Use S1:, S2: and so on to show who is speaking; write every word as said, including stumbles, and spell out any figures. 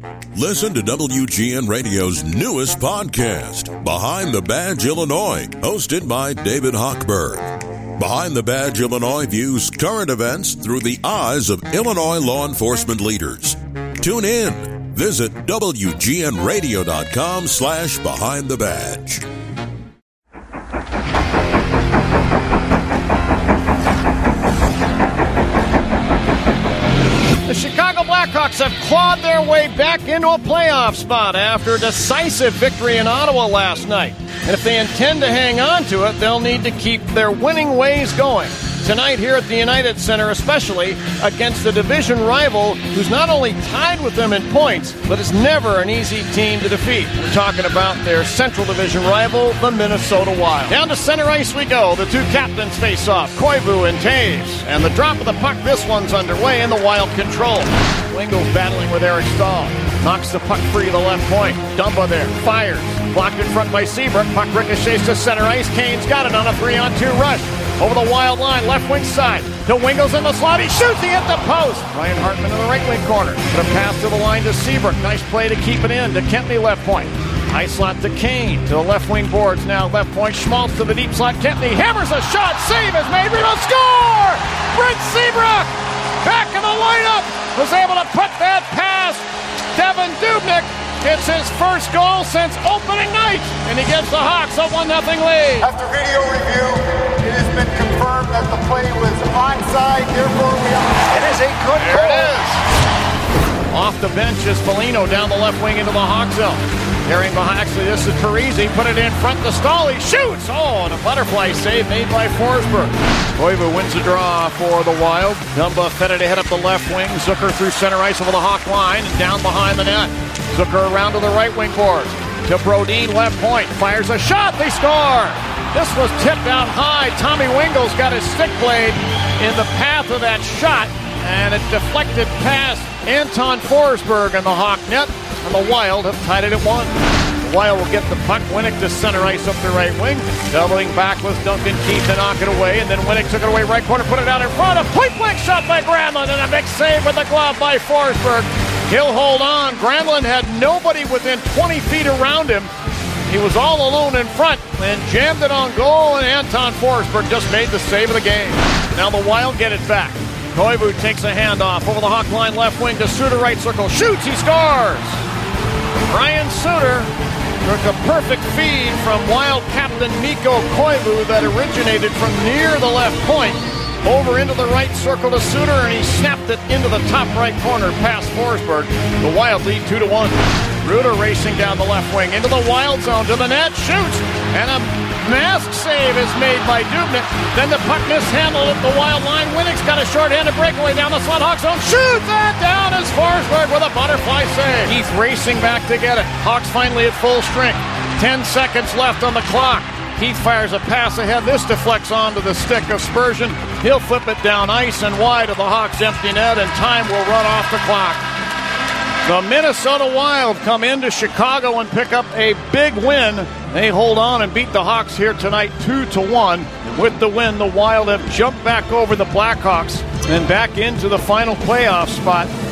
S1: Listen to W G N Radio's newest podcast, Behind the Badge Illinois, hosted by David Hochberg. Behind the Badge Illinois views current events through the eyes of Illinois law enforcement leaders. Tune in. Visit W G N radio dot com slash behind the badge.
S2: The Chicago Blackhawks have clawed their way back into a playoff spot after a decisive victory in Ottawa last night. And if they intend to hang on to it, they'll need to keep their winning ways going. Tonight here at the United Center, especially against the division rival who's not only tied with them in points, but is never an easy team to defeat. We're talking about their Central Division rival, the Minnesota Wild. Down to center ice we go. The two captains face off, Koivu and Taves. And the drop of the puck, this one's underway, and the Wild control. Wingels battling with Eric Staal. Knocks the puck free to the left point. Dumba there, fires. Blocked in front by Seabrook. Puck ricochets to center ice. Kane's got it on a three-on-two rush. Over the Wild line, left wing side. To Wingels in the slot. He shoots. He hit the post. Ryan Hartman in the right wing corner. Put a pass to the line to Seabrook. Nice play to keep it in. To Kempny left point. High slot to Kane. To the left wing boards now. Left point. Schmaltz to the deep slot. Kempny hammers a shot. Save is made. We will score! Brent Seabrook back in the lineup. Was able to put that past Devin Dubnyk. It's his first goal since opening night, and he gives the Hawks a one nothing lead.
S3: After video review, it has been confirmed that the play was onside, therefore we are... It is a good
S2: there
S3: goal.
S2: It is. Off the bench is Foligno down the left wing into the Hawk zone. Carrying behind, actually this is Parisi, put it in front to Staal, he shoots! Oh, and a butterfly save made by Forsberg. Koivu wins the draw for the Wild. Dumba fed it ahead up the left wing. Zucker through center ice over the Hawk line and down behind the net. Zucker around to the right wing boards. To Brodin, left point. Fires a shot. They score. This was tipped out high. Tommy Wingels got his stick blade in the path of that shot, and it deflected past Anton Forsberg in the Hawk net, and the Wild have tied it at one. The Wild will get the puck. Winnick to center ice up the right wing. Doubling back with Duncan Keith to knock it away, and then Winnick took it away right corner, put it out in front. A point-blank shot by Granlund, and a big save with the glove by Forsberg. He'll hold on. Granlund had nobody within twenty feet around him. He was all alone in front and jammed it on goal, and Anton Forsberg just made the save of the game. Now the Wild get it back. Koivu takes a handoff over the Hawk line left wing to Suter right circle. Shoots, he scores! Ryan Suter took a perfect feed from Wild captain Mikko Koivu that originated from near the left point. Over into the right circle to Suter, and he snapped it into the top right corner past Forsberg. The Wild lead two to one. Ruda racing down the left wing into the Wild zone to the net, shoots, and a mask save is made by Dubnyk. Then the puck mishandled at the Wild line. Winnick's got a short-handed breakaway down the slot. Hawks zone, shoots, and down is Forsberg with a butterfly save. He's racing back to get it. Hawks finally at full strength. Ten seconds left on the clock. Heath fires a pass ahead. This deflects onto the stick of Spurgeon. He'll flip it down ice and wide of the Hawks' empty net, and time will run off the clock. The Minnesota Wild come into Chicago and pick up a big win. They hold on and beat the Hawks here tonight two to one. With the win, the Wild have jumped back over the Blackhawks and back into the final playoff spot.